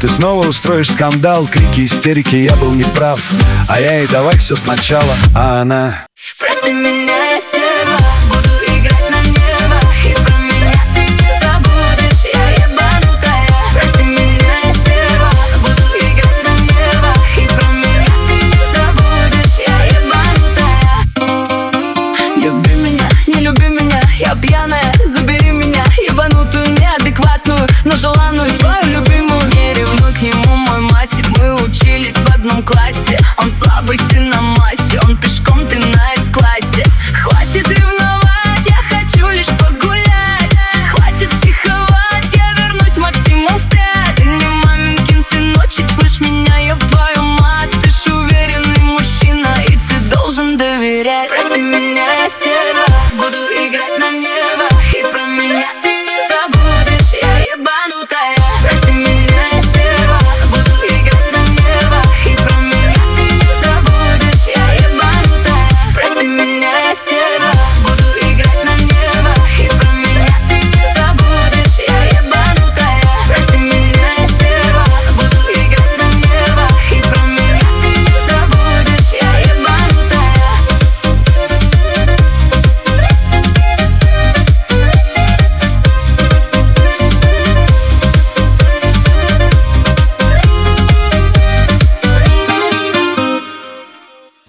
Ты снова устроишь скандал, крики, истерики, я был неправ. А я ей давай все сначала, а она: прости меня, я стерва.